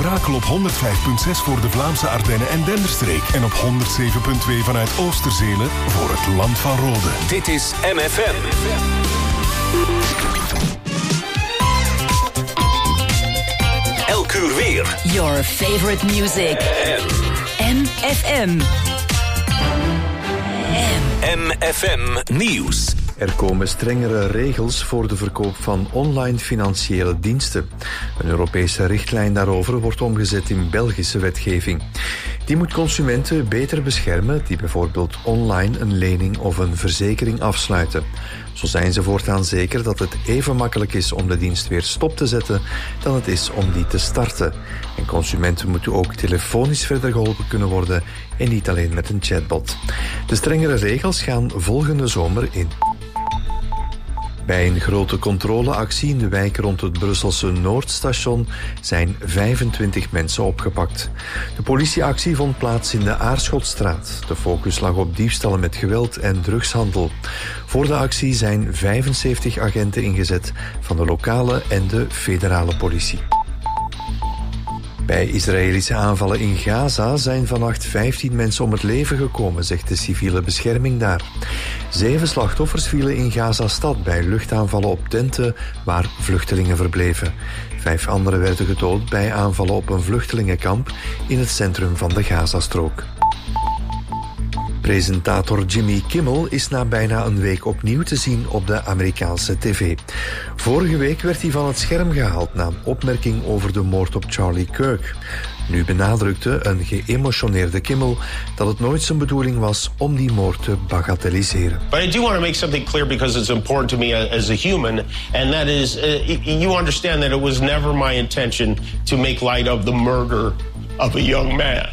Brakel op 105.6 voor de Vlaamse Ardennen en Denderstreek. En op 107.2 vanuit Oosterzele voor het Land van Rode. Dit is MFM. Elk uur weer. Your favorite music. MFM. MFM Nieuws. Er komen strengere regels voor de verkoop van online financiële diensten. Een Europese richtlijn daarover wordt omgezet in Belgische wetgeving. Die moet consumenten beter beschermen die bijvoorbeeld online een lening of een verzekering afsluiten. Zo zijn ze voortaan zeker dat het even makkelijk is om de dienst weer stop te zetten dan het is om die te starten. En consumenten moeten ook telefonisch verder geholpen kunnen worden en niet alleen met een chatbot. De strengere regels gaan volgende zomer in. Bij een grote controleactie in de wijk rond het Brusselse Noordstation zijn 25 mensen opgepakt. De politieactie vond plaats in de Aarschotstraat. De focus lag op diefstallen met geweld en drugshandel. Voor de actie zijn 75 agenten ingezet van de lokale en de federale politie. Bij Israëlische aanvallen in Gaza zijn vannacht 15 mensen om het leven gekomen, zegt de civiele bescherming daar. 7 slachtoffers vielen in Gaza-stad bij luchtaanvallen op tenten waar vluchtelingen verbleven. 5 anderen werden gedood bij aanvallen op een vluchtelingenkamp in het centrum van de Gazastrook. Presentator Jimmy Kimmel is na bijna een week opnieuw te zien op de Amerikaanse tv. Vorige week werd hij van het scherm gehaald na een opmerking over de moord op Charlie Kirk. Nu benadrukte een geëmotioneerde Kimmel dat het nooit zijn bedoeling was om die moord te bagatelliseren. But I do want to make something clear because it's important to me as a human, and that is, you understand that it was never my intention to make light of the murder of a young man.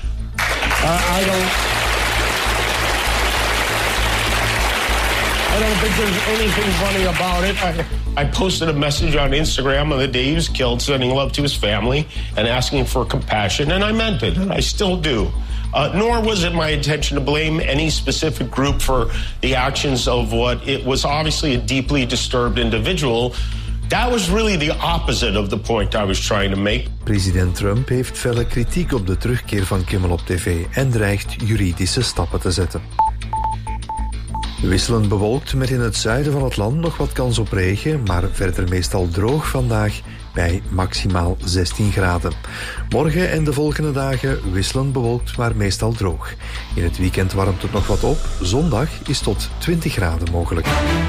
I don't think there's anything funny about it. I posted a message on Instagram on the day he was killed, sending love to his family and asking for compassion, and I meant it, and I still do. Nor was it my intention to blame any specific group for the actions of what it was obviously a deeply disturbed individual. That was really the opposite of the point I was trying to make. President Trump heeft felle kritiek op de terugkeer van Kimmel op tv en dreigt juridische stappen te zetten. Wisselend bewolkt met in het zuiden van het land nog wat kans op regen, maar verder meestal droog vandaag bij maximaal 16 graden. Morgen en de volgende dagen wisselend bewolkt, maar meestal droog. In het weekend warmt het nog wat op. Zondag is tot 20 graden mogelijk.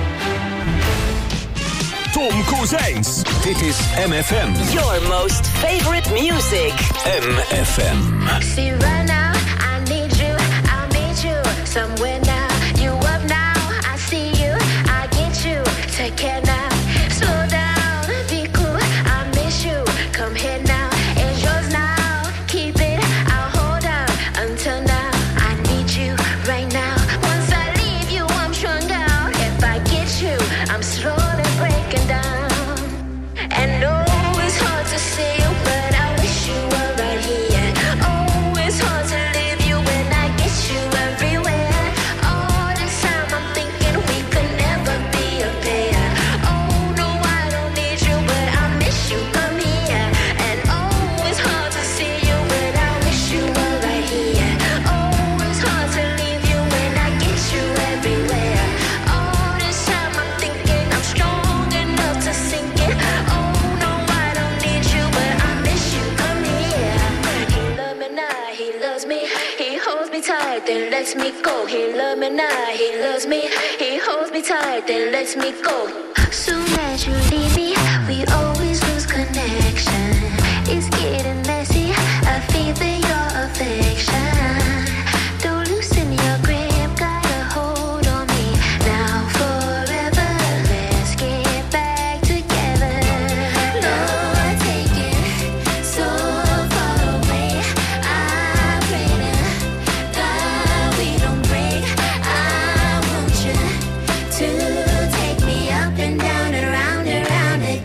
Tom Kozijns. Dit is MFM. Your most favorite music. MFM. See right now, I need you, I'll meet you somewhere now. You up now, I see you, I get you. Take care now, slow down, be cool, I miss you. Come here now, it's yours now. Keep it, I'll hold on until now. I need you right now. Once I leave you, I'm strung out. If I get you, I'm slowly breaking down. And no, it's hard to see you, but I wish you were right here. Oh, it's hard to leave you when I get you everywhere. All this time I'm thinking we could never be a pair. Oh, no, I don't need you, but I miss you, come here. And oh, it's hard to see you, but I wish you were right here. Oh, it's hard to leave you when I get you everywhere. All this time I'm thinking I'm strong enough to sink it. Oh, no, I don't need you, but I miss you, come here. He loves me now, he loves me. He holds me tight, then lets me go. He loves me now, he loves me. He holds me tight, then lets me go. Soon as you leave me, we always lose connection. It's getting messy, I feel your affection. Don't loosen your grip, got a hold on me. Now forever, let's get back together. Lord, take it so far away. I pray to God we don't break. I want you to take me up and down and round again.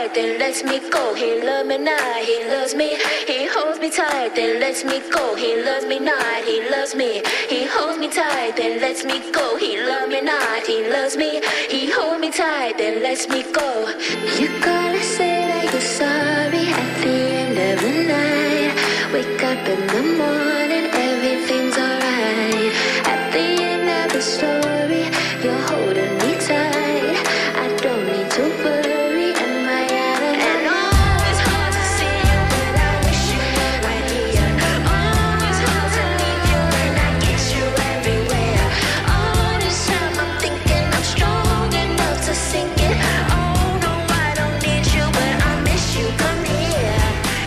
tight, then lets me go. He loves me not, he loves me. He holds me tight, then lets me go. He loves me not, he loves me. He holds me tight, then lets me go. He loves me not, he loves me. He holds me tight, then lets me go. You gotta say that you're sorry at the end of the night. Wake up in the morning, everything's alright. At the end of the story, you're holding me tight. I don't need to worry, am I out of line? Oh, it's hard to see you, but I wish you were right here. Oh, it's hard to leave you and I get you everywhere. All this time I'm thinking I'm strong enough to sink it. Oh no, I don't need you, but I miss you, come here.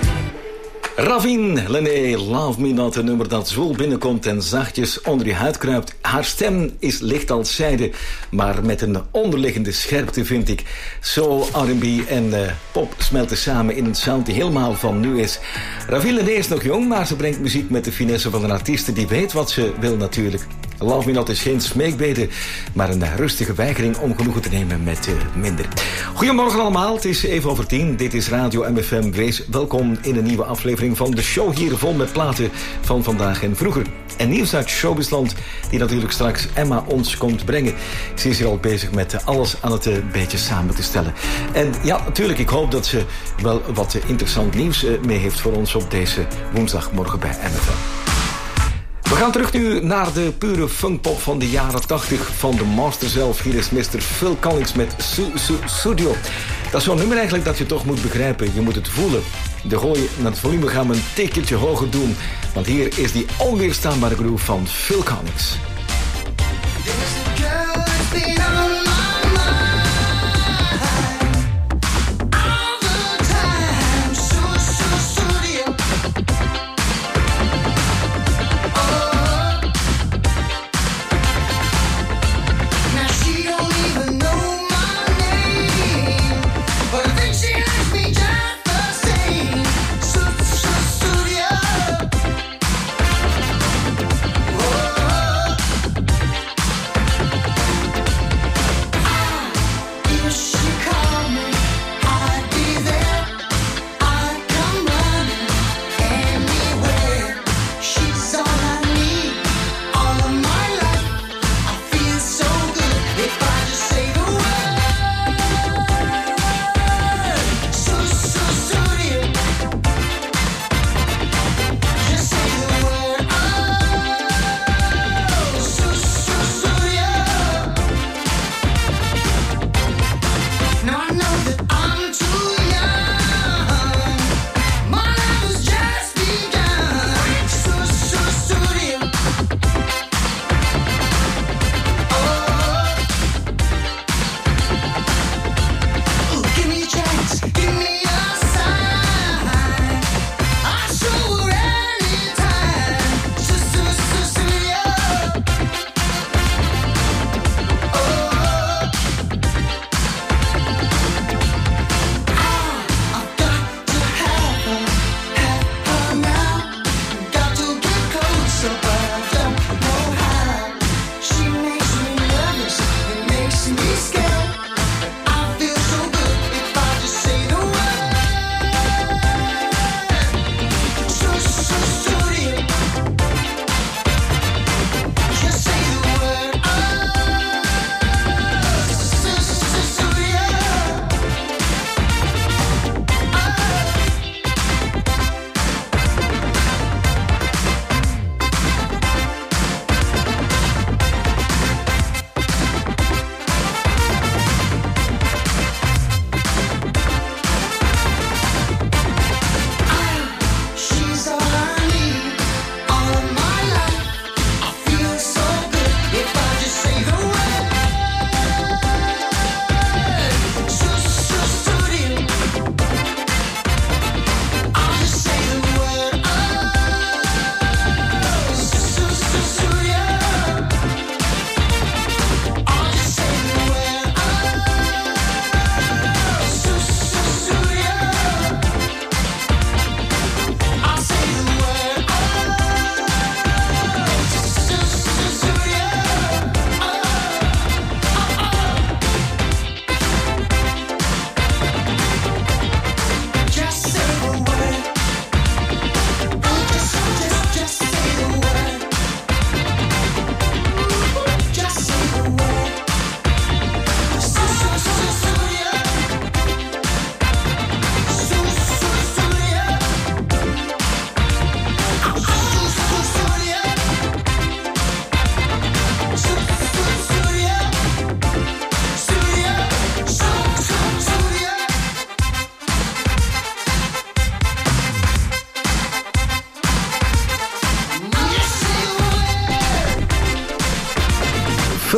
Ravin, Lené, Love Me Not, een nummer dat zwoel binnenkomt en zachtjes onder je huid kruipt. Haar stem is licht als zijde, maar met een onderliggende scherpte vind ik. Soul, R&B en pop smelten samen in een sound die helemaal van nu is. Ravin Lené is nog jong, maar ze brengt muziek met de finesse van een artiest die weet wat ze wil natuurlijk. Love Me Not is geen smeekbede, maar een rustige weigering om genoegen te nemen met minder. Goedemorgen allemaal, het is even over 10. Dit is Radio MFM. Wees welkom in een nieuwe aflevering van de show hier vol met platen van vandaag en vroeger. En nieuws uit Showbizland, die natuurlijk straks Emma ons komt brengen. Ze is hier al bezig met alles aan het beetje samen te stellen. En ja, natuurlijk, ik hoop dat ze wel wat interessant nieuws mee heeft voor ons op deze woensdagmorgen bij MFM. We gaan terug nu naar de pure funkpop van de jaren 80 van de master zelf. Hier is Mr. Phil Collins met Studio. Dat is zo'n nummer eigenlijk dat je toch moet begrijpen. Je moet het voelen. De gooi naar het volume gaan we een tikkeltje hoger doen. Want hier is die onweerstaanbare groove van Phil Collins. Oh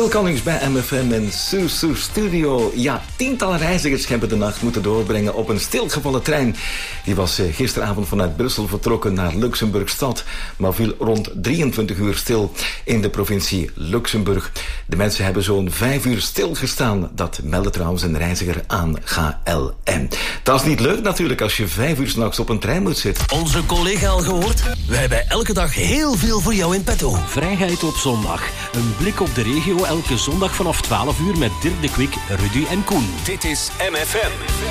Phil Collins bij MFM en Susu Studio. Ja, tientallen reizigers hebben de nacht moeten doorbrengen op een stilgevallen trein. Die was gisteravond vanuit Brussel vertrokken naar Luxemburgstad, maar viel rond 23 uur stil in de provincie Luxemburg. De mensen hebben zo'n 5 uur stilgestaan. Dat meldde trouwens een reiziger aan GLM. Dat is niet leuk natuurlijk als je 5 uur 's nachts op een trein moet zitten. Onze collega al gehoord? Wij hebben elke dag heel veel voor jou in petto. Vrijheid op zondag. Een blik op de regio elke zondag vanaf 12 uur met Dirk de Kwik, Rudy en Koen. Dit is MFM.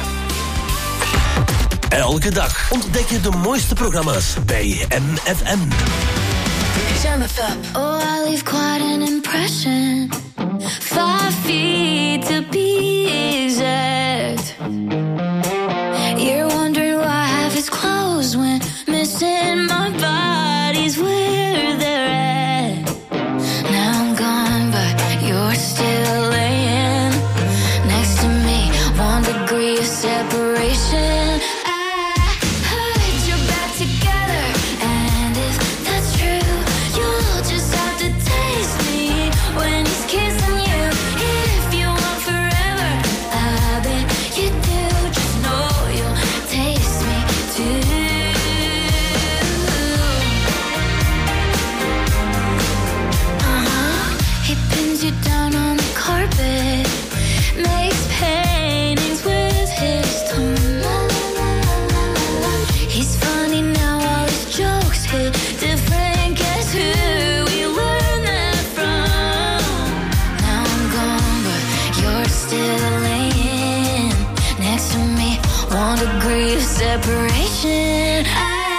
Elke dag ontdek je de mooiste programma's bij MFM. Oh, I leave quite an impression. 5 feet to be exact. You're wondering why half is closed when missing my body's where they're at. Now I'm gone, but you're still laying next to me. 1 degree of separation. Separation.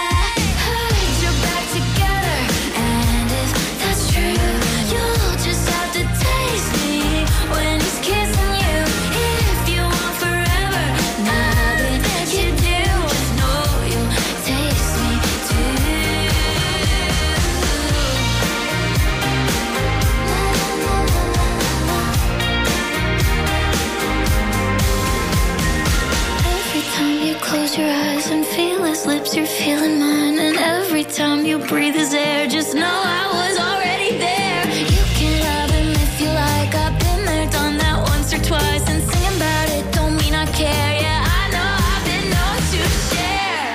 Your eyes and feel his lips, you're feeling mine. And every time you breathe his air, just know I was already there. You can love him if you like. I've been there, done that once or twice. And singing about it don't mean I care. Yeah, I know I've been known to share.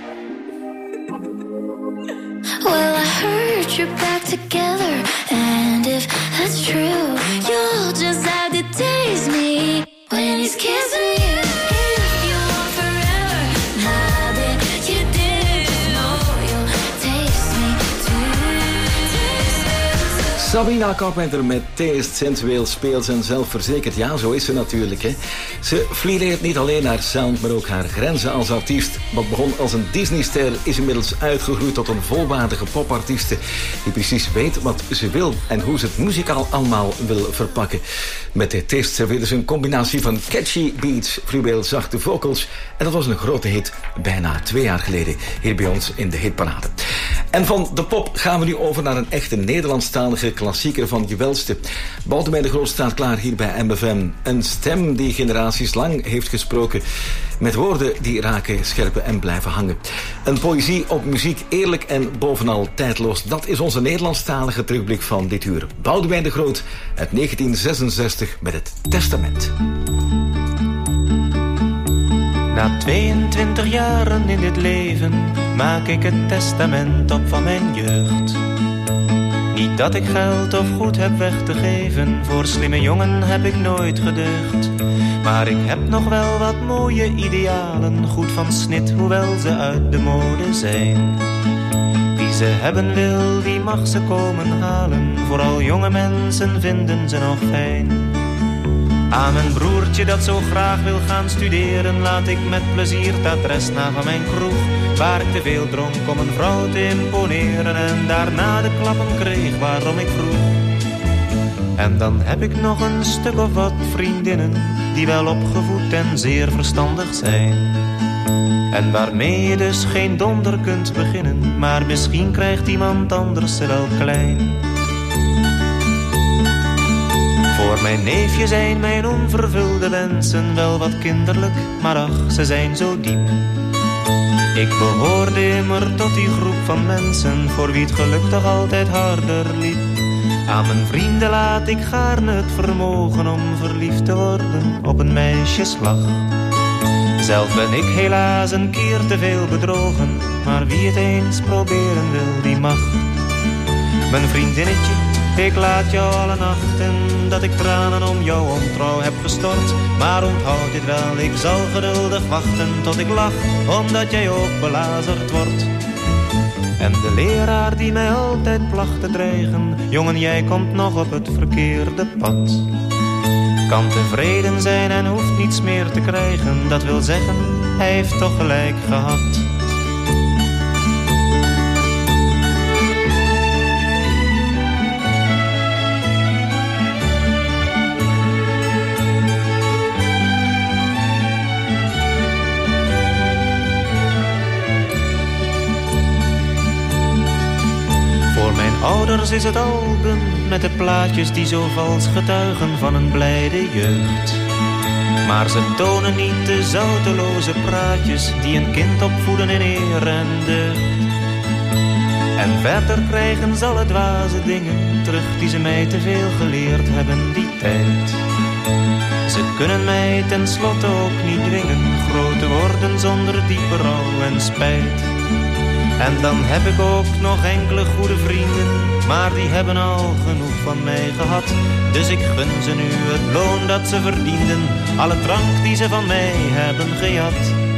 Well, I heard you're back together, and if that's true, you'll just have to taste me when he's kissing you. Sabrina Carpenter met taste, sensueel, speels en zelfverzekerd. Ja, zo is ze natuurlijk, hè. Ze flireert niet alleen haar sound, maar ook haar grenzen als artiest. Wat begon als een Disney-ster is inmiddels uitgegroeid tot een volwaardige popartieste die precies weet wat ze wil en hoe ze het muzikaal allemaal wil verpakken. Met de taste serveerde ze een combinatie van catchy beats, fluweel zachte vocals en dat was een grote hit bijna 2 jaar geleden hier bij ons in de hitparade. En van de pop gaan we nu over naar een echte Nederlandstalige klassieker van je welste. Boudewijn de Groot staat klaar hier bij MFM. Een stem die generaties lang heeft gesproken. Met woorden die raken, scherpen en blijven hangen. Een poëzie op muziek, eerlijk en bovenal tijdloos. Dat is onze Nederlandstalige terugblik van dit uur. Boudewijn de Groot uit 1966 met het Testament. Na 22 jaren in dit leven maak ik het testament op van mijn jeugd. Niet dat ik geld of goed heb weg te geven, voor slimme jongen heb ik nooit gedeugd. Maar ik heb nog wel wat mooie idealen, goed van snit, hoewel ze uit de mode zijn. Wie ze hebben wil, die mag ze komen halen, vooral jonge mensen vinden ze nog fijn. Aan mijn broertje dat zo graag wil gaan studeren, laat ik met plezier het adres na van mijn kroeg, waar ik te veel dronk om een vrouw te imponeren en daarna de klappen kreeg waarom ik vroeg. En dan heb ik nog een stuk of wat vriendinnen die wel opgevoed en zeer verstandig zijn. En waarmee je dus geen donder kunt beginnen, maar misschien krijgt iemand anders ze wel klein. Voor mijn neefje zijn mijn onvervulde wensen wel wat kinderlijk, maar ach, ze zijn zo diep. Ik behoorde immer tot die groep van mensen voor wie het geluk toch altijd harder liep. Aan mijn vrienden laat ik gaarne het vermogen om verliefd te worden op een meisjeslag. Zelf ben ik helaas een keer te veel bedrogen, maar wie het eens proberen wil, die mag. Mijn vriendinnetje, ik laat jou alle nachten dat ik tranen om jouw ontrouw heb gestort. Maar onthoud dit wel, ik zal geduldig wachten tot ik lach, omdat jij ook belazerd wordt. En de leraar die mij altijd placht te dreigen, jongen, jij komt nog op het verkeerde pad. Kan tevreden zijn en hoeft niets meer te krijgen, dat wil zeggen, hij heeft toch gelijk gehad. Ouders is het album met de plaatjes die zo vals getuigen van een blijde jeugd. Maar ze tonen niet de zouteloze praatjes die een kind opvoeden in eer en deugd. En verder krijgen ze alle dwaze dingen terug die ze mij te veel geleerd hebben die tijd. Ze kunnen mij tenslotte ook niet dwingen groot te worden zonder diepe rouw en spijt. En dan heb ik ook nog enkele goede vrienden, maar die hebben al genoeg van mij gehad. Dus ik gun ze nu het loon dat ze verdienden, alle drank die ze van mij hebben gejat.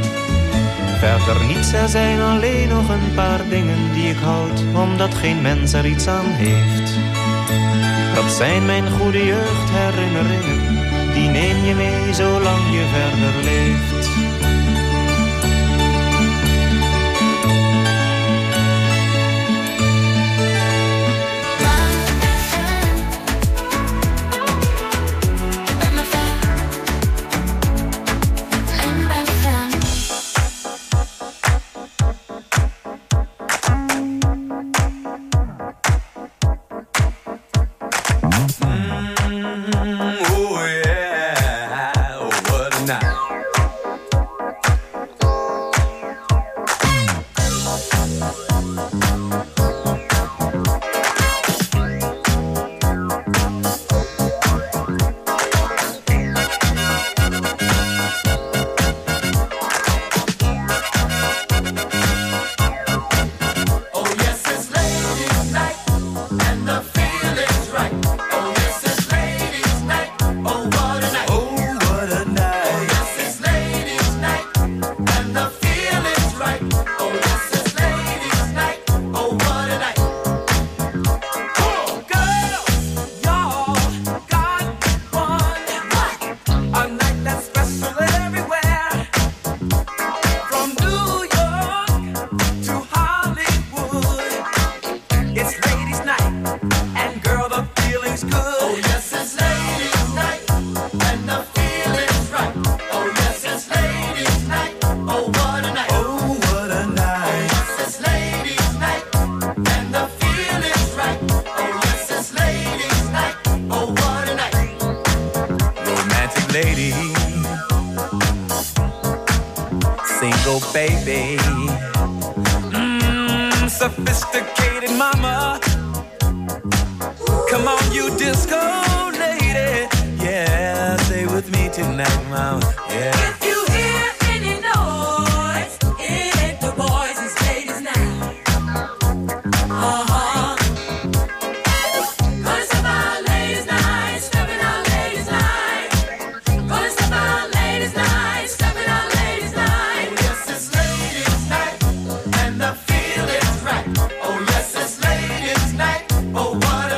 Verder niets, er zijn alleen nog een paar dingen die ik houd, omdat geen mens er iets aan heeft. Dat zijn mijn goede jeugdherinneringen, die neem je mee zolang je verder leeft.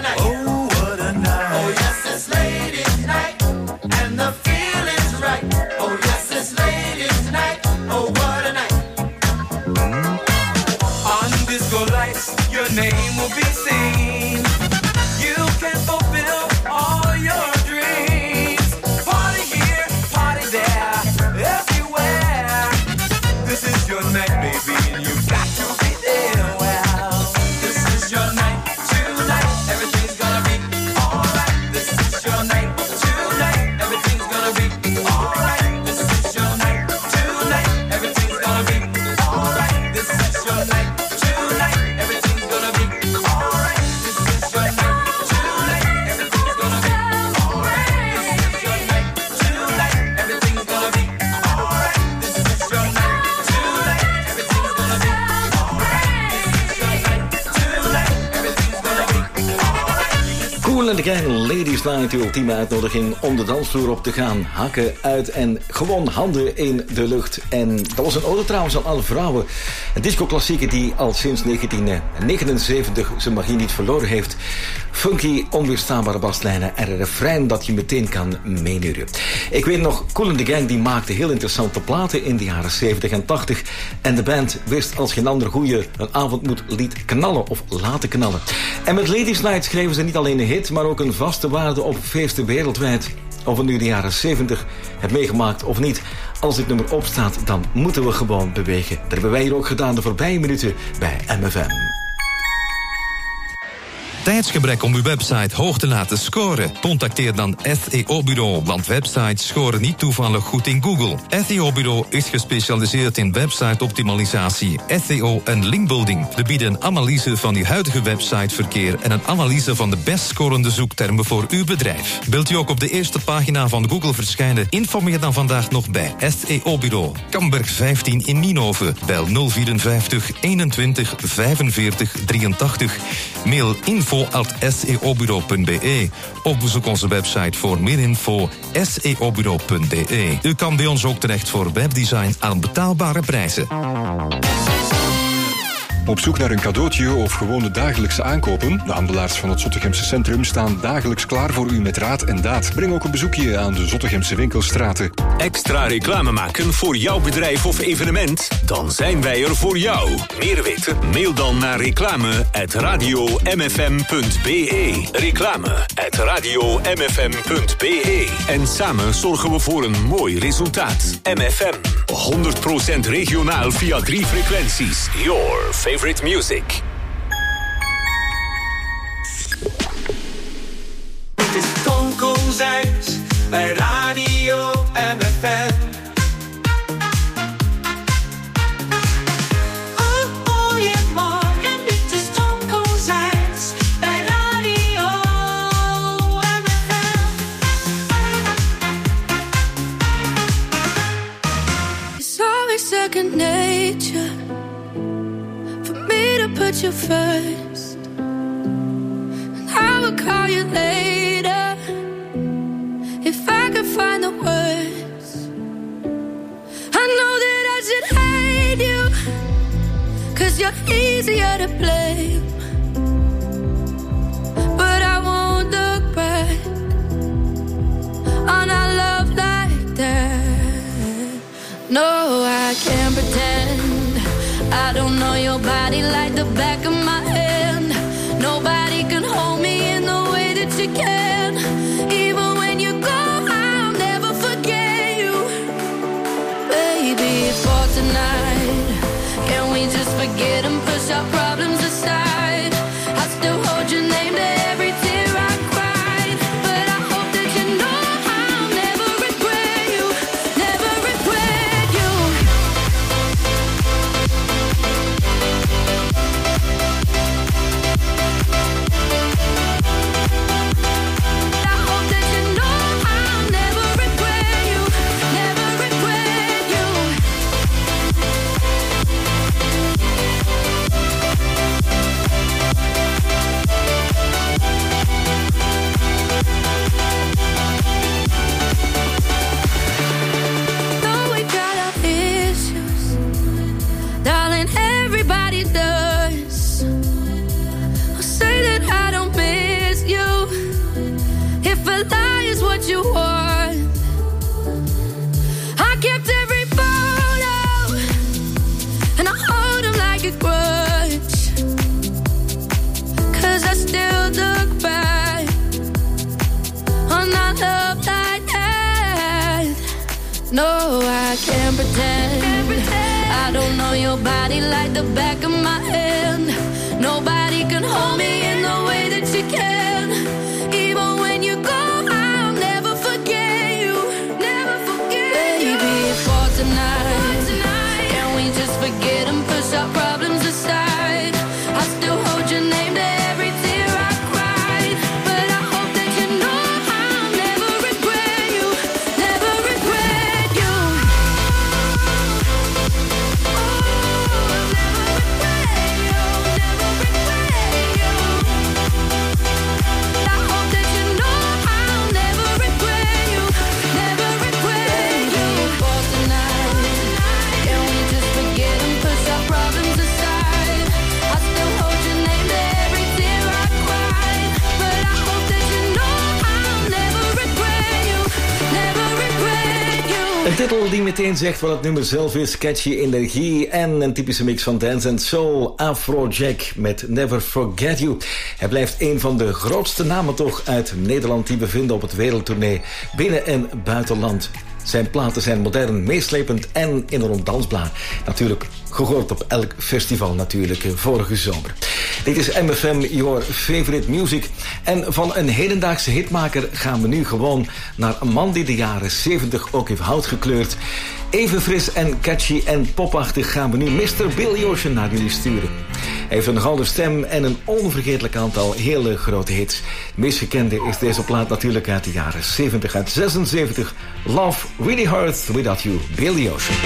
Right. Gang, Ladies Night, de ultieme uitnodiging om de dansvloer op te gaan. Hakken uit en gewoon handen in de lucht. En dat was een ode trouwens aan alle vrouwen. Een disco-klassieker die al sinds 1979 zijn magie niet verloren heeft. Funky, onweerstaanbare baslijnen en een refrein dat je meteen kan meeneuren. Ik weet nog, Kool and the Gang die maakte heel interessante platen in de jaren 70 en 80. En de band wist als geen ander hoe je een avond moet liet knallen of laten knallen. En met Ladies Night schreven ze niet alleen een hit, maar ook een vaste waarde op feesten wereldwijd. Of we nu de jaren 70 hebben meegemaakt of niet. Als dit nummer opstaat, dan moeten we gewoon bewegen. Dat hebben wij hier ook gedaan de voorbije minuten bij MFM. Tijdsgebrek om uw website hoog te laten scoren? Contacteer dan SEO-bureau, want websites scoren niet toevallig goed in Google. SEO-bureau is gespecialiseerd in website-optimalisatie, SEO en linkbuilding. We bieden een analyse van uw huidige websiteverkeer en een analyse van de best scorende zoektermen voor uw bedrijf. Wilt u ook op de eerste pagina van Google verschijnen? Informeer dan vandaag nog bij SEO-bureau. Kamberg 15 in Nienhoven. Bel 054 21 45 83. Mail info@seobureau.be of bezoek onze website voor meer info seobureau.be. U kan bij ons ook terecht voor webdesign aan betaalbare prijzen. Op zoek naar een cadeautje of gewone dagelijkse aankopen? De handelaars van het Zottegemse Centrum staan dagelijks klaar voor u met raad en daad. Breng ook een bezoekje aan de Zottegemse winkelstraten. Extra reclame maken voor jouw bedrijf of evenement? Dan zijn wij er voor jou. Meer weten? Mail dan naar reclame@radiomfm.be. Reclame@radiomfm.be. En samen zorgen we voor een mooi resultaat. MFM. 100% regionaal via 3 frequenties. Your favorite music. Dit is Tonko Zijns bij Radio MFM. Goedemorgen, dit is Tonko Zijns bij Radio MFM. It's always second nature for me to put you first, and I will call you later if I could find the words. I know that I should hate you, 'cause you're easier to blame, but I won't look back on our love like that. No, I can't pretend I don't know your body like the back of my hand. Nobody can hold me in the way that you can. Even when you go, I'll never forget you. Baby, for tonight, can we just forget and push our problems aside? I still hold your name to every tear I cried, but I hope that you know I'll never regret you, never regret you. I hope that you know I'll never regret you, never regret you. Though we got our issues, darling, everybody does. I'll say that I don't miss you, if a lie is what you want. I kept every photo, and I hold them like a grudge, 'cause I still look back on our love like that. No, I can't pretend I don't know your body like the back of my hand. Nobody can hold me in the way that you can. Even when you go, I'll never forget you, never forget you. Baby, for tonight, can we just forget and push our problems aside? I still hold your name to every tear I cried, but I hope that you know I'll never regret you, never regret you. Oh, never regret you, never regret you. Een titel die meteen zegt wat het nummer zelf is. Catchy energie en een typische mix van dance and soul. Afrojack met Never Forget You. Hij blijft een van de grootste namen toch uit Nederland die we vinden op het wereldtournee. Binnen- en buitenland. Zijn platen zijn modern, meeslepend en in een rond dansbaar. Natuurlijk gehoord op elk festival natuurlijk vorige zomer. Dit is MFM, your favorite music. En van een hedendaagse hitmaker gaan we nu gewoon naar een man die de jaren 70 ook heeft hout gekleurd. Even fris en catchy en popachtig gaan we nu Mr. Billy Ocean naar jullie sturen. Hij heeft een gouden stem en een onvergetelijk aantal hele grote hits. De meest gekende is deze plaat natuurlijk uit de jaren 70, uit 76. Love Really Hurts Without You, Billy Ocean.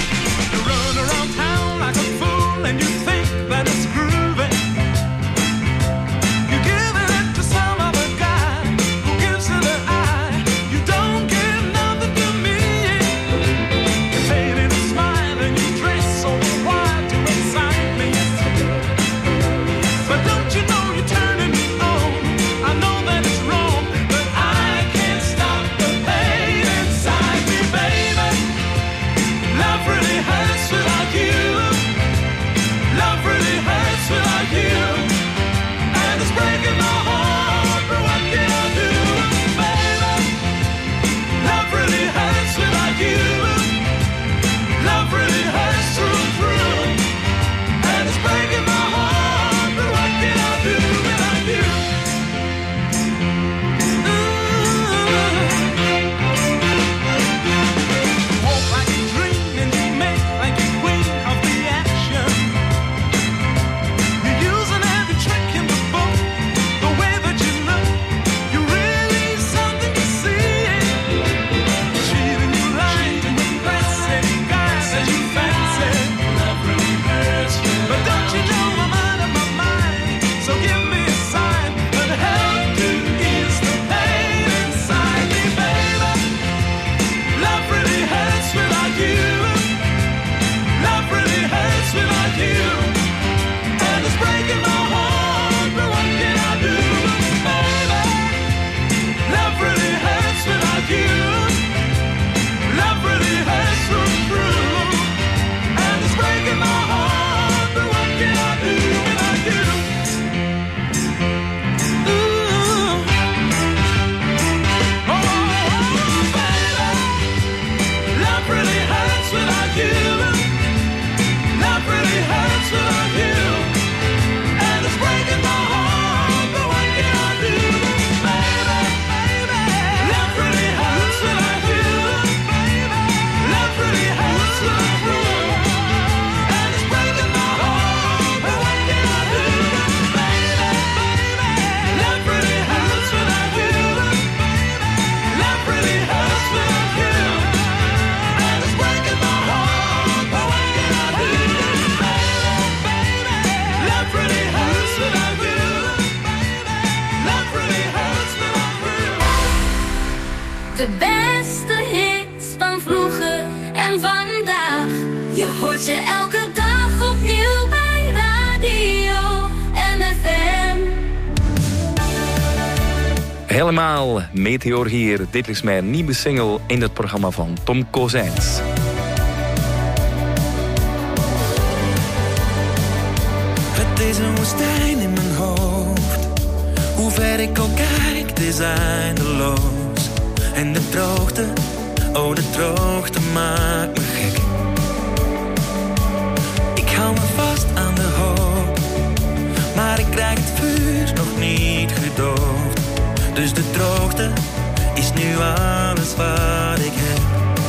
De beste hits van vroeger en vandaag. Je hoort ze elke dag opnieuw bij Radio MFM. Helemaal Meteor hier. Dit is mijn nieuwe single in het programma van Tom Kozijns. Het is een woestijn in mijn hoofd. Hoe ver ik ook kijk, het is eindeloos. En de droogte, oh de droogte maakt me gek. Ik hou me vast aan de hoop, maar ik krijg het vuur nog niet gedoofd. Dus de droogte is nu alles wat ik heb.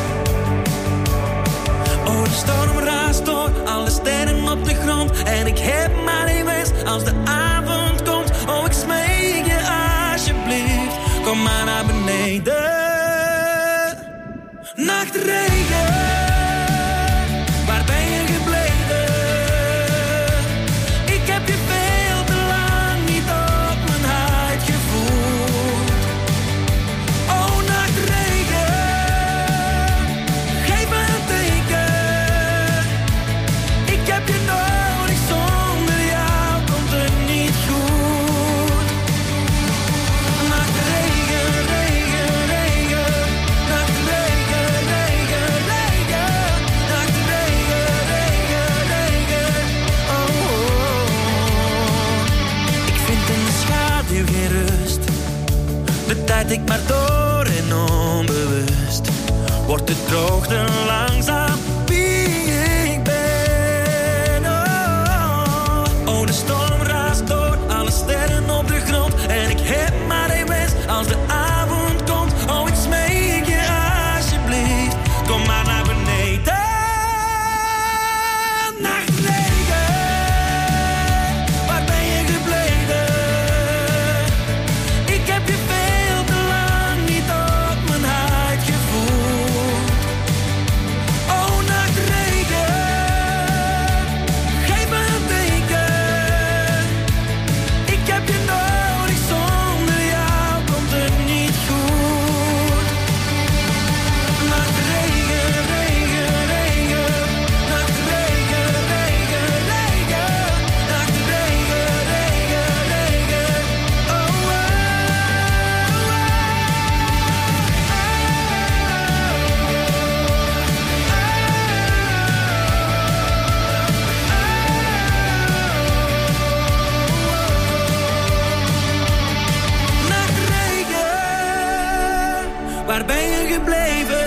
Oh, de storm raast door, alle sterren op de grond. En ik heb maar één wens als de avond komt. Oh, ik smeek je alsjeblieft, kom maar naar beneden. Nachtregen, waar ben je gebleven? Ik heb je veel te lang niet op mijn huid gevoeld. Oh, nachtregen, geef me een teken. Ik heb je nodig, zonder jou komt het niet goed. Nachtregen, regen, regen, nachtregen, regen, regen. wordt de droogte langzaam wie ik ben. Oh, de storm raast door, alle sterren op de grond. En ik heb maar één wens als de avond komt. Oh, ik smeek je alsjeblieft, kom maar naar beneden. Nachtregen, waar ben je gebleven? Ik heb je veel te lang niet op mijn huid gevoeld. Oh, nachtregen, geef me een teken. Ik heb je nodig, zonder jou komt het niet goed. Nachtregen, regen, regen. Nachtregen, regen, regen. Nachtregen, regen, regen. Oh, oh, Nachtregen, waar ben je gebleven?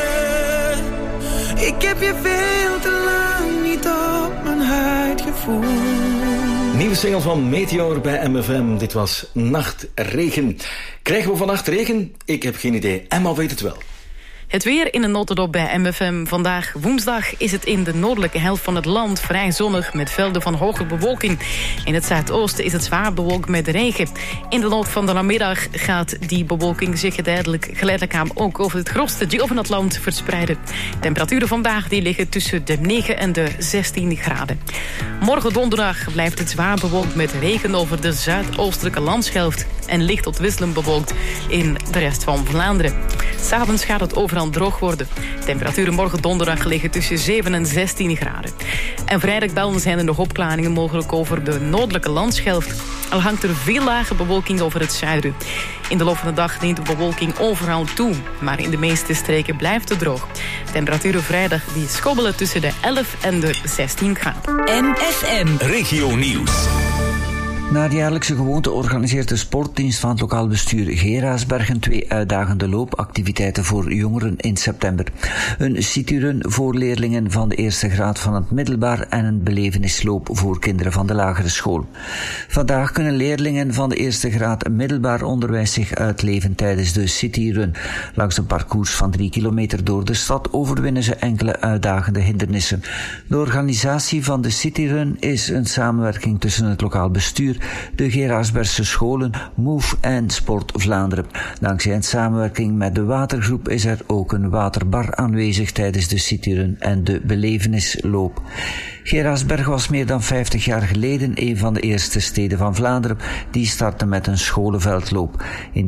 Ik heb je veel te lang niet op mijn huid gevoeld. Nieuwe single van Meteor bij MFM. Dit was Nachtregen. Krijgen we vannacht regen? Ik heb geen idee. Emma weet het wel. Het weer in een notendop bij MFM. Vandaag woensdag is het in de noordelijke helft van het land vrij zonnig met velden van hoge bewolking. In het zuidoosten is het zwaar bewolkt met regen. In de loop van de namiddag gaat die bewolking zich geleidelijk aan ook over het grootste deel van het land verspreiden. Temperaturen vandaag die liggen tussen de 9 en de 16 graden. Morgen donderdag blijft het zwaar bewolkt met regen over de zuidoostelijke landshelft en licht tot wisselend bewolkt in de rest van Vlaanderen. 's Avonds gaat het overal droog worden. Temperaturen morgen donderdag liggen tussen 7 en 16 graden. En vrijdag dan zijn er nog opklaringen mogelijk over de noordelijke landshelft. Al hangt er veel lage bewolking over het zuiden. In de loop van de dag neemt de bewolking overal toe. Maar in de meeste streken blijft het droog. Temperaturen vrijdag die schommelen tussen de 11 en de 16 graden. MFM Regio Nieuws. Na de jaarlijkse gewoonte organiseert de sportdienst van het lokaal bestuur Geraasbergen 2 uitdagende loopactiviteiten voor jongeren in september. Een cityrun voor leerlingen van de eerste graad van het middelbaar en een belevenisloop voor kinderen van de lagere school. Vandaag kunnen leerlingen van de eerste graad middelbaar onderwijs zich uitleven tijdens de cityrun. Langs een parcours van 3 kilometer door de stad overwinnen ze enkele uitdagende hindernissen. De organisatie van de cityrun is een samenwerking tussen het lokaal bestuur, de Geraasbergse scholen, Move en Sport Vlaanderen. Dankzij een samenwerking met de watergroep is er ook een waterbar aanwezig tijdens de cityrun en de belevenisloop. Geraasberg was meer dan 50 jaar geleden een van de eerste steden van Vlaanderen die startte met een scholenveldloop. In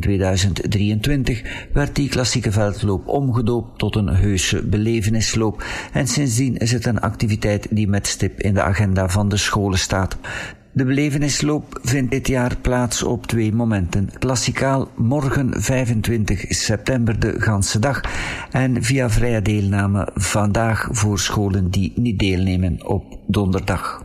2023 werd die klassieke veldloop omgedoopt tot een heuse belevenisloop en sindsdien is het een activiteit die met stip in de agenda van de scholen staat. De belevenisloop vindt dit jaar plaats op 2 momenten. Klassikaal morgen 25 september de ganse dag en via vrije deelname vandaag voor scholen die niet deelnemen op donderdag.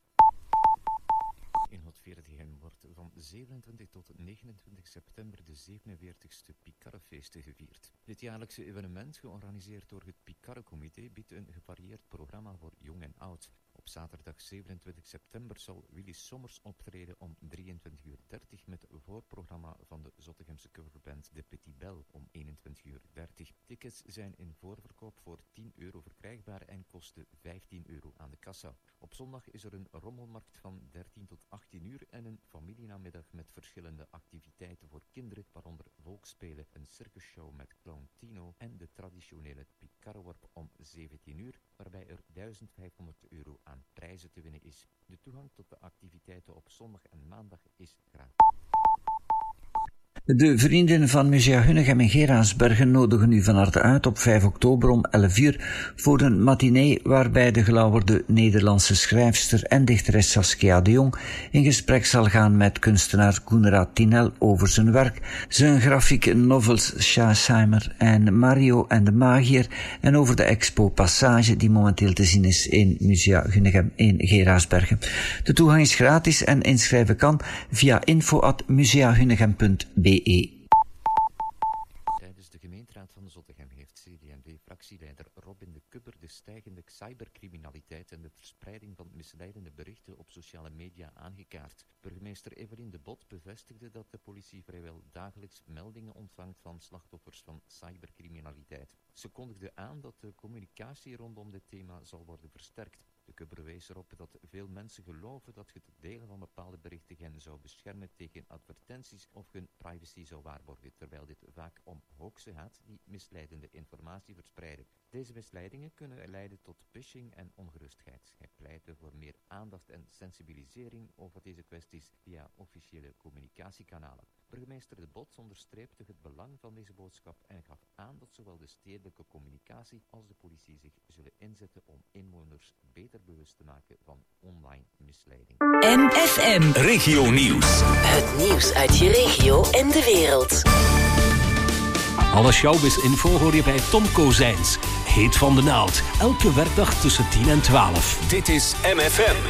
In Hotveertigem wordt van 27 tot 29 september de 47ste Picarrenfeesten gevierd. Dit jaarlijkse evenement, georganiseerd door het Picarrencomité, biedt een gevarieerd programma voor jong en oud. Op zaterdag 27 september zal Willy Sommers optreden om 23:30 met een voorprogramma van de Zottegemse coverband De Petit Bel om 21:30. Tickets zijn in voorverkoop voor €10 verkrijgbaar en kosten €15 aan de kassa. Op zondag is er een rommelmarkt van 13 tot 18 uur en een familienamiddag met verschillende activiteiten voor kinderen, waaronder volksspelen, een circusshow met clown Tino en de traditionele Picarreworp om 17 uur, waarbij er €1500 aan prijzen te winnen is. De toegang tot de activiteiten op zondag en maandag is gratis. De vrienden van Musea Hunnegem in Geraasbergen nodigen u van harte uit op 5 oktober om 11 uur voor een matinee waarbij de gelauwerde Nederlandse schrijfster en dichteres Saskia de Jong in gesprek zal gaan met kunstenaar Koenraad Tinel over zijn werk, zijn grafieke novels Shazheimer en Mario en de Magier en over de expo Passage die momenteel te zien is in Musea Hunnegem in Geraasbergen. De toegang is gratis en inschrijven kan via info@museahunnegem.be. Tijdens de gemeenteraad van Zottegem heeft CD&V-fractieleider Robin de Kubber de stijgende cybercriminaliteit en de verspreiding van misleidende berichten op sociale media aangekaart. Burgemeester Evelien de Bot bevestigde dat de politie vrijwel dagelijks meldingen ontvangt van slachtoffers van cybercriminaliteit. Ze kondigde aan dat de communicatie rondom dit thema zal worden versterkt. De Kubber wees erop dat veel mensen geloven dat het delen van bepaalde berichten hen zou beschermen tegen advertenties of hun privacy zou waarborgen, terwijl dit vaak om hoaxen gaat die misleidende informatie verspreiden. Deze misleidingen kunnen leiden tot phishing en ongerustheid. Hij pleitte voor meer aandacht en sensibilisering over deze kwesties via officiële communicatiekanalen. Burgemeester De Bot onderstreepte het belang van deze boodschap en gaf aan dat zowel de stedelijke communicatie als de politie zich zullen inzetten om inwoners beter bewust te maken van online misleiding. MFM Regio Nieuws. Het nieuws uit je regio en de wereld. Alle showbiz-info hoor je bij Tom Kozijns. Heet van de naald. Elke werkdag tussen 10 en 12. Dit is MFM.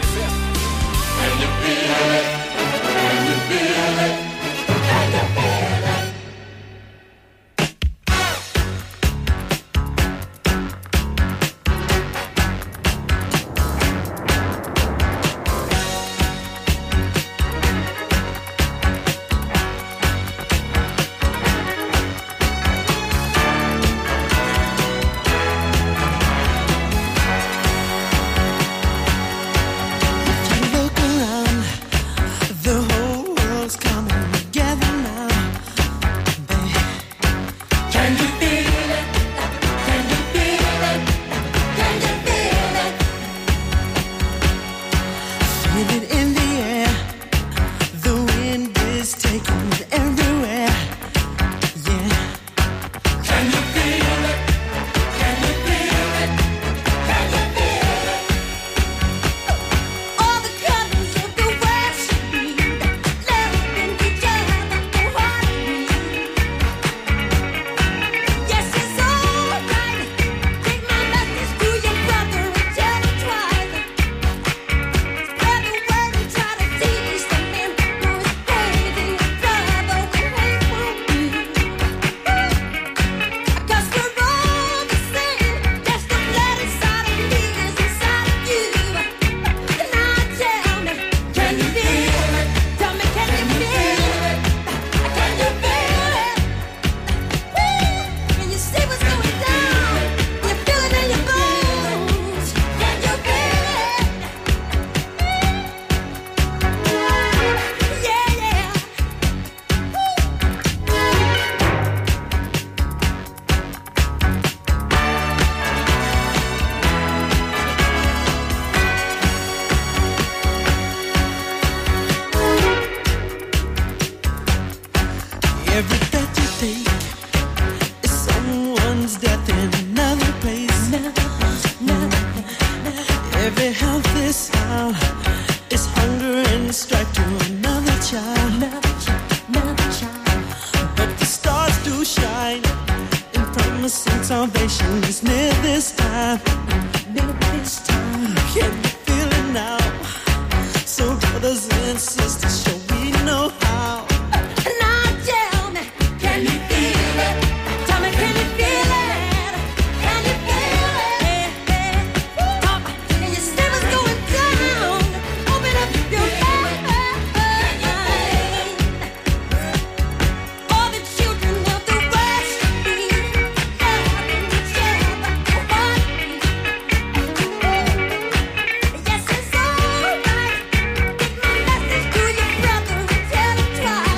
Try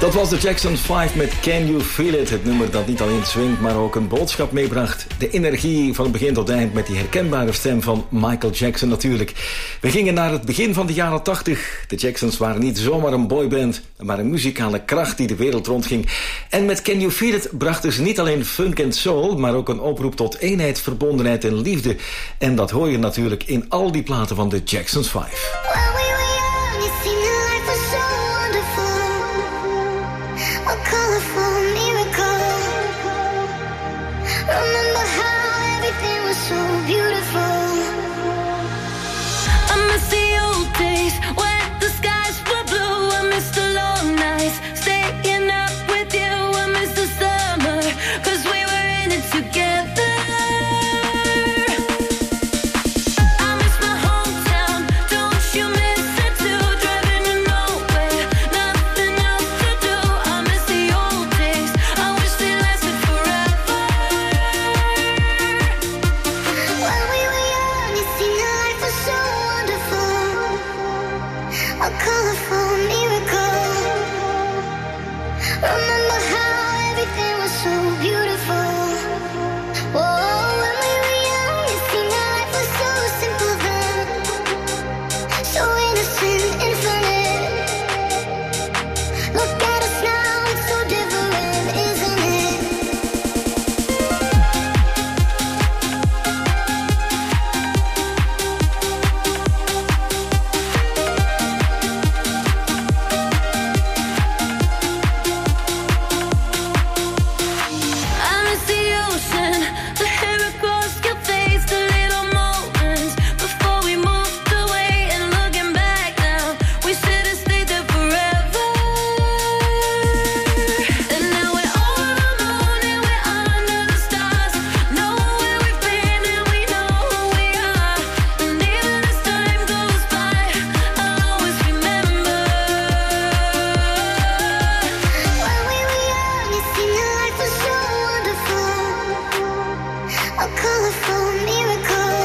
Dat was de Jackson 5 met Can You Feel It? Het nummer dat niet alleen swingt, maar ook een boodschap meebracht. De energie van begin tot eind met die herkenbare stem van Michael Jackson natuurlijk. We gingen naar het begin van de jaren 80. De Jacksons waren niet zomaar een boyband, maar een muzikale kracht die de wereld rondging. En met Can You Feel It brachten ze niet alleen funk en soul, maar ook een oproep tot eenheid, verbondenheid en liefde. En dat hoor je natuurlijk in al die platen van de Jacksons 5. Remember how everything was so beautiful. I miss the old days when the skies were blue. I miss the long nights staying up with you. I miss the summer, 'cause we were in it together. I miss my hometown, don't you miss it too? Driving to nowhere, nothing else to do. I miss the old days, I wish they lasted forever. When we were young, it seemed that life was so wonderful, a colorful miracle. Remember how everything was so beautiful. Oh, when we were young, it seemed that life was so simple then, so innocent, infinite. Look at us now, it's so different, isn't it? I miss the ocean, the hair across your face, the little moments before we moved away. And looking back now, we should have stayed there forever. And now we're over the moon and we're under the stars. Know where we've been and we know who we are. And even as time goes by, I'll always remember. When we were young, it seemed that life was so wonderful, a colorful miracle.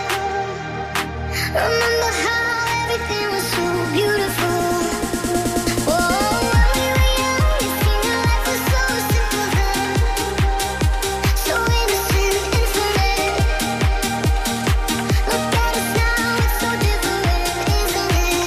Remember how everything was so beautiful. Oh, when we were young, it seemed that life was so simple then, so innocent, infinite. Look at us now, it's so different, isn't it?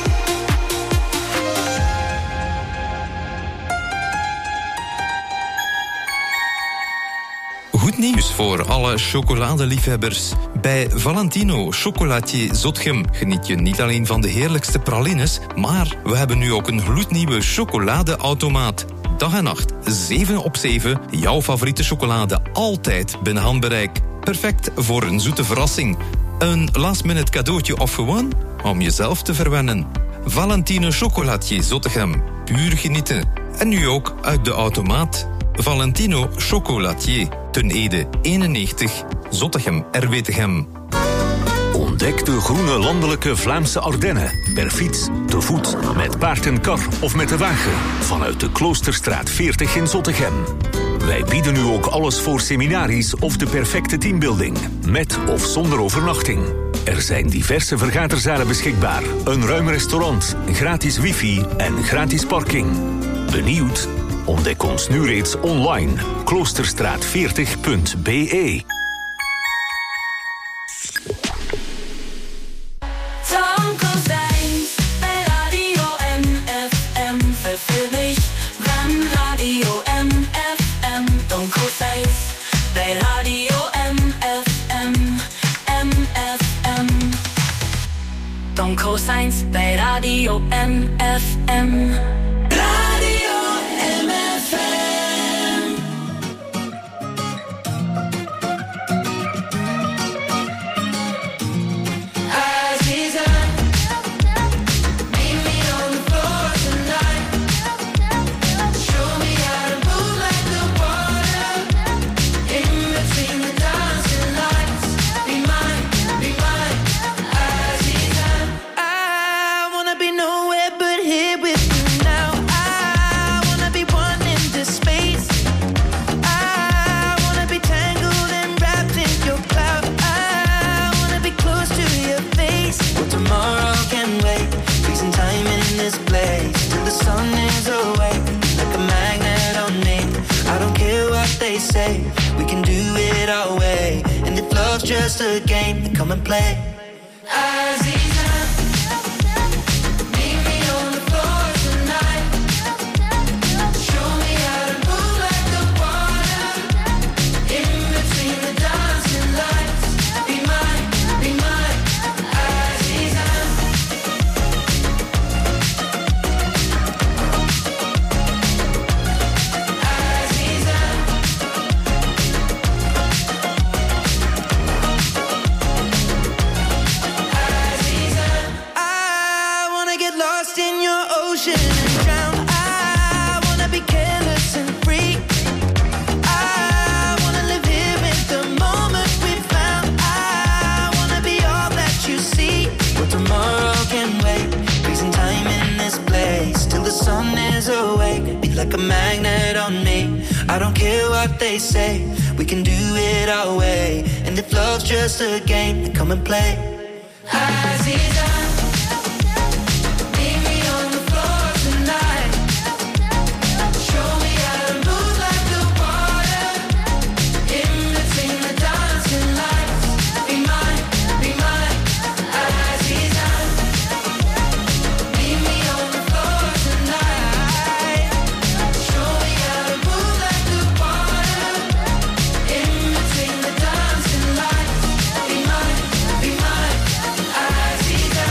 Goed nieuws voor alle chocoladeliefhebbers. Bij Valentino Chocolatier Zotgem geniet je niet alleen van de heerlijkste pralines, maar we hebben nu ook een gloednieuwe chocoladeautomaat. Dag en nacht, 7 op 7, jouw favoriete chocolade altijd binnen handbereik. Perfect voor een zoete verrassing. Een last-minute cadeautje of gewoon om jezelf te verwennen. Valentino Chocolatier Zottegem, puur genieten. En nu ook uit de automaat. Valentino Chocolatier, Ten Ede 91, Zottegem, Erwetegem. Ontdek de groene landelijke Vlaamse Ardennen. Per fiets, te voet, met paard en kar of met de wagen. Vanuit de Kloosterstraat 40 in Zottegem. Wij bieden nu ook alles voor seminaries of de perfecte teambuilding. Met of zonder overnachting. Er zijn diverse vergaderzalen beschikbaar. Een ruim restaurant, gratis wifi en gratis parking. Benieuwd? Ontdek ons nu reeds online. Kloosterstraat40.be. Tom Kozijns bij Radio MFM. Verveel mich van Radio MFM. Tom Kozijns bij Radio MFM. MFM. Tom Kozijns bij Radio MFM. Radio MFM. Aziza, meet me on the floor tonight. Show me how to move like the water. In between the dancing lights. Be mine, Aziza. I wanna be nowhere but here with you now. just a game to come and play. Aziza, meet me on the floor tonight. Show me how to move like the water in between the dancing lights. Be mine, Aziza. Aziza. I wanna get lost in your ocean and drown. I wanna be careless and free. I wanna live here in the moment we found. I wanna be all that you see. But tomorrow can wait. Freezing time in this place till the sun is awake. Be like a magnet on me. I don't care what they say. We can do it our way. And if love's just a game, then come and play. Aziza, meet me on the floor tonight. Show me how to move like the water in between the dancing lights. Be mine, Aziza. Meet me on the floor tonight. Show me how to move like the water in between the dancing lights. Be mine, Aziza.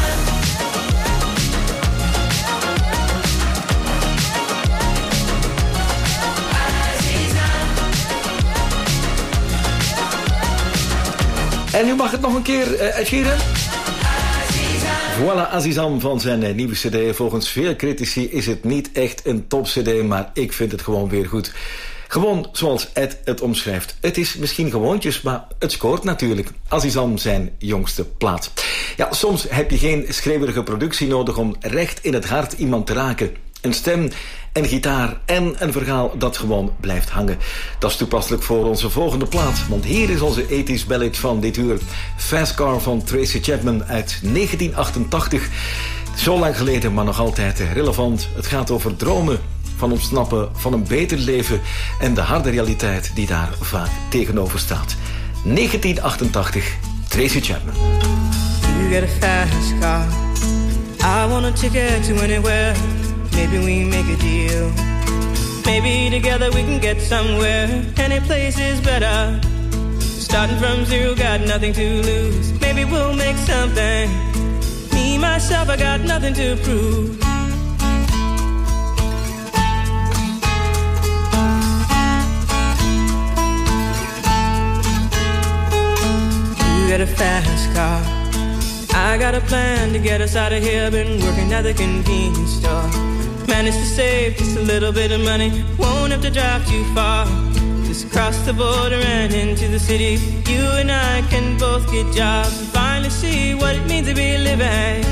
En nu mag het nog een keer, Ed Sheeran. Voilà, Azizam van zijn nieuwe cd. Volgens veel critici is het niet echt een top cd, maar ik vind het gewoon weer goed. Gewoon zoals Ed het omschrijft. Het is misschien gewoontjes, maar het scoort natuurlijk. Azizam zijn jongste plaat. Ja, soms heb je geen schreeuwerige productie nodig om recht in het hart iemand te raken. Een stem, een gitaar en een verhaal dat gewoon blijft hangen. Dat is toepasselijk voor onze volgende plaat. Want hier is onze 80s ballad van dit uur. Fast Car van Tracy Chapman uit 1988. Zo lang geleden, maar nog altijd relevant. Het gaat over dromen, van ontsnappen, van een beter leven en de harde realiteit die daar vaak tegenover staat. 1988, Tracy Chapman. You got a fast car. I want a ticket to anywhere. Maybe we make a deal. Maybe together we can get somewhere. Any place is better. Starting from zero, got nothing to lose. Maybe we'll make something. Me, myself, I got nothing to prove. You got a fast car. I got a plan to get us out of here. Been working at the convenience store. Managed to save just a little bit of money. Won't have to drive too far. Just cross the border and into the city. You and I can both get jobs and finally see what it means to be living.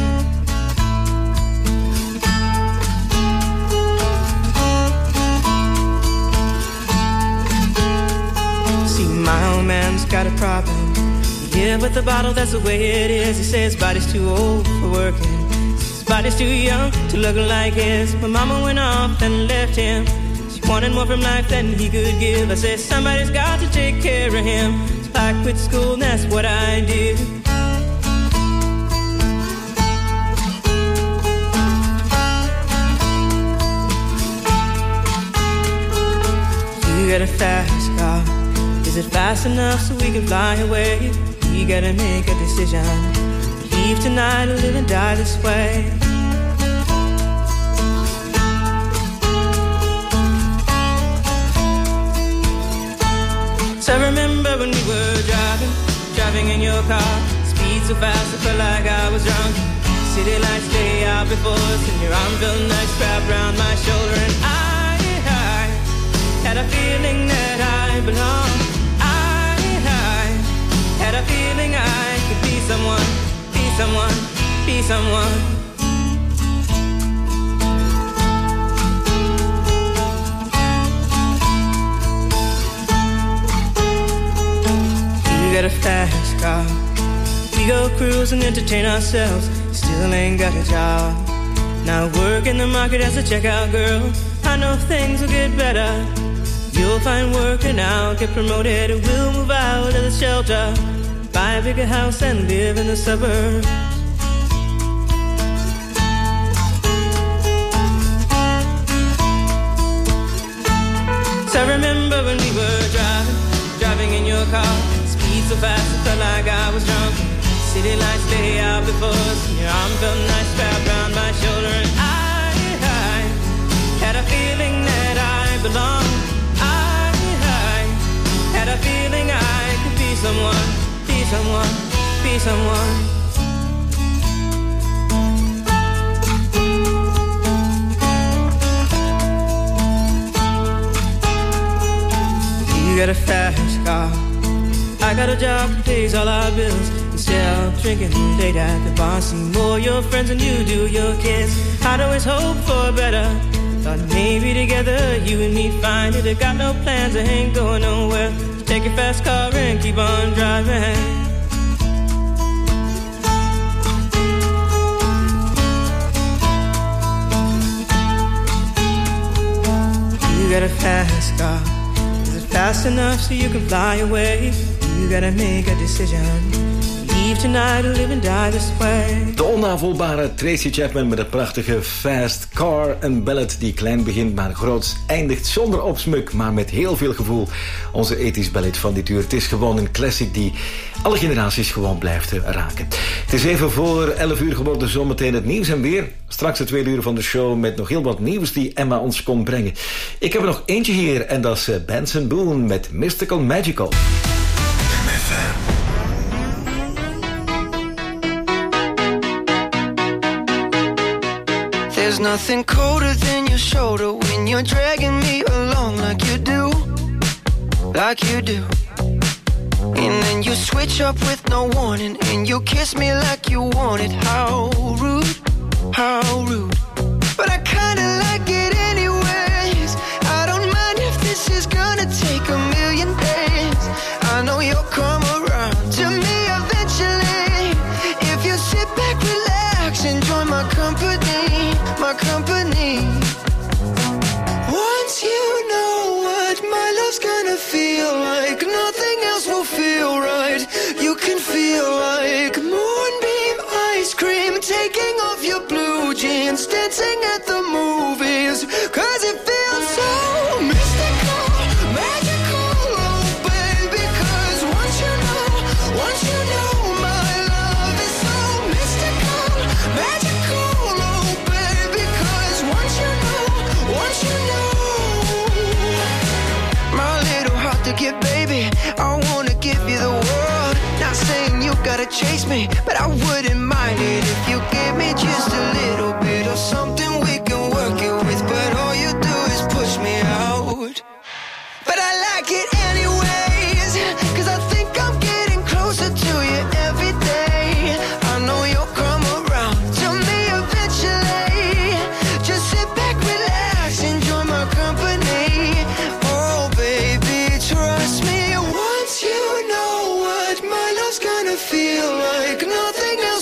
See, my old man's got a problem. Yeah, with the bottle, that's the way it is. He says his body's too old for working. His body's too young to look like his. My mama went off and left him. She wanted more from life than he could give. I said, somebody's got to take care of him. So I quit school and that's what I did. You got a fast car. Is it fast enough so we can fly away? You gotta make a decision. Leave tonight or live and die this way. So I remember when we were driving in your car. Speed so fast I felt like I was drunk. City lights lay out before us and your arm felt nice wrapped around my shoulder. And I had a feeling that I belonged. Had a feeling I could be someone, be someone, be someone. You got a fast car. We go cruise and entertain ourselves. Still ain't got a job. Now work in the market as a checkout girl. I know things will get better. You'll find work and I'll get promoted. We'll move out of the shelter. buy a bigger house and live in the suburbs. So I remember when we were driving in your car, speed so fast it felt like I was drunk. City lights lay out before us, and your arm felt nice wrapped around my shoulder, and I had a feeling that I belonged. I had a feeling I could be someone, be someone, be someone. You got a fast car, I got a job that pays all our bills. Instead of drinking late at the bar, see more your friends than you do your kids. I'd always hope for better, thought maybe together you and me find it. I got no plans, I ain't going nowhere. So take your fast car and keep on driving. You got a fast car, fast enough so you can fly away. You gotta make a decision. Leave tonight or live and die this way. De onnavolgbare Tracy Chapman met een prachtige Fast Car. Een ballad die klein begint maar groots eindigt. Zonder opsmuk, maar met heel veel gevoel. Onze ethisch ballad van dit uur. Het is gewoon een classic die alle generaties gewoon blijft raken. Het is even voor 11 uur geworden, zometeen het nieuws en weer. Straks de tweede uur van de show met nog heel wat nieuws die Emma ons kon brengen. Ik heb er nog eentje hier en dat is Benson Boone met Mystical Magical. There's nothing colder than your shoulder when you're dragging me along like you do, like you do. And then you switch up with no warning and you kiss me like you want it. How rude, how rude. But I kinda like it anyways. I don't mind if this is gonna take a million days. I know you'll come around to me eventually. If you sit back, relax, enjoy my company, my company. Once you know what my love's gonna feel like, nothing else will feel right. You can feel like moonbeam ice cream, taking off your blue jeans, dancing at the movies, 'cause it feels so mystical, magical, oh baby. 'Cause once you know my love is so mystical, magical, oh baby. 'Cause once you know my little heart to give, baby, I wanna give you the world. Not saying you gotta chase me, but I wouldn't mind it if you give me just a little bit of something we can work it with. But all you do is push me out. But I like it anyways, 'cause I think I'm getting closer to you every day. I know you'll come around to me eventually. Just sit back, relax, enjoy my company. Oh baby, trust me. Once you know what my love's gonna feel like, nothing else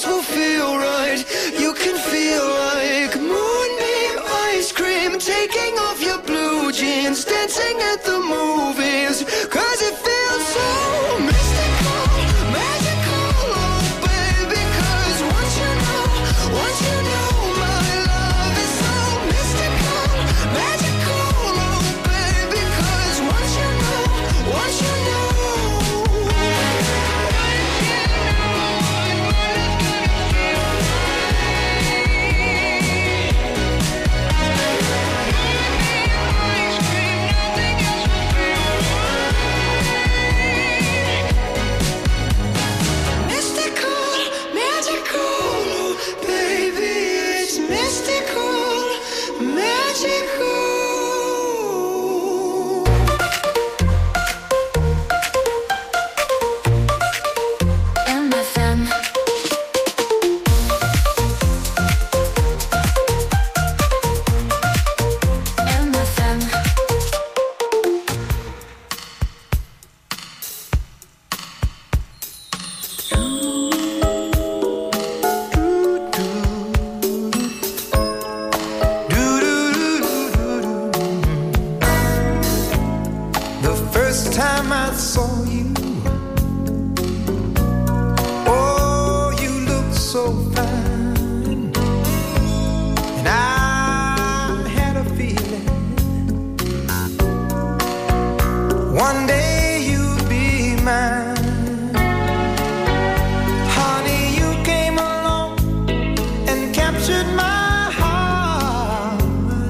so fine, and I had a feeling one day you'd be mine. Honey, you came along and captured my heart.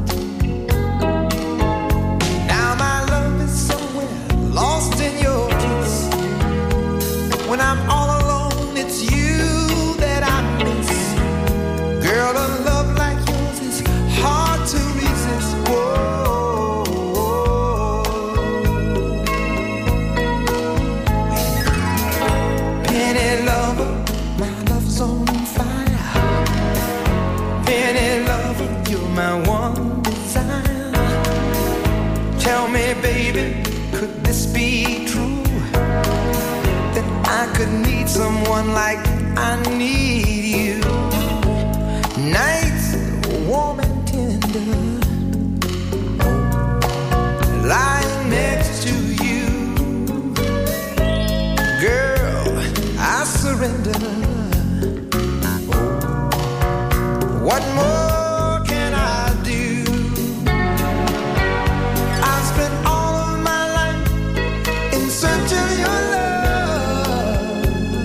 Now my love is somewhere lost in your kiss. When I'm all alone, it's you that I miss. Girl, a love like yours is hard to resist. Whoa, Penny lover, my love's on fire. Penny lover, you're my one desire. Tell me, baby, could this be true? That I could need someone like I need you. Nights warm and tender, lying next to you. Girl, I surrender. What more can I do? I've spent all of my life in search of your love.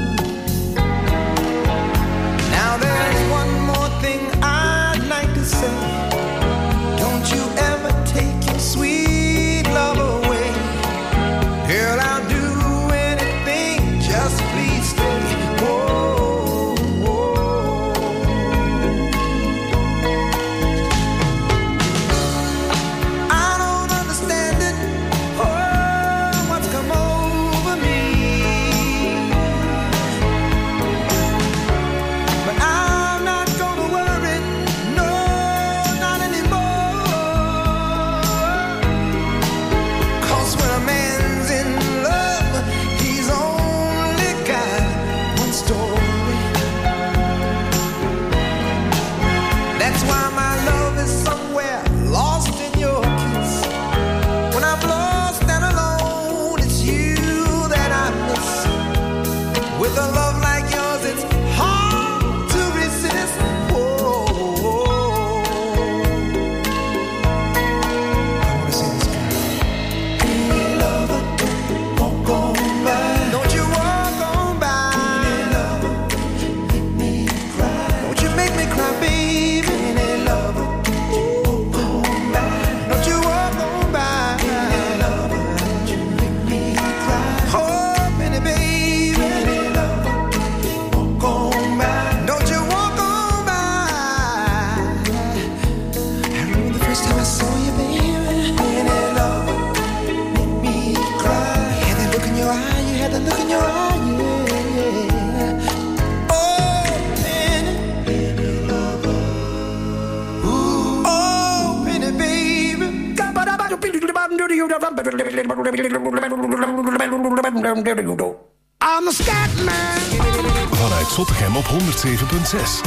Now there's one more thing I'd like to say. Don't you ever take your sweet love away. Girl, I'll do anything, just please stay. Whoa, whoa. I don't understand it, oh, what's come over me. But I'm not gonna worry, no, not anymore. 'Cause when a man's in love, he's only got one story. That's why my love is somewhere lost in your kiss. When I'm lost and alone, it's you that I miss. With a love like yours, it's hard to resist. Whoa, whoa. I wanna say this, girl. Hey, lover, don't walk on by. Don't you walk on by. Hey, lover, make me cry. Don't you make me cry, baby. Hey, lover, don't walk on by. Don't you walk on by. Hey, lover, don't you make me cry. Oh, Penny, baby. Hey, lover, walk on by. Don't you walk on by. I remember the first time I saw you, baby. Penny, lover, make me cry. You had that look in your eye, you had that look in your eye, yeah. Oh, Penny, Penny lover. Ooh, oh, Penny, baby. I'm a scat man. Vanuit Zottegem op 107.6.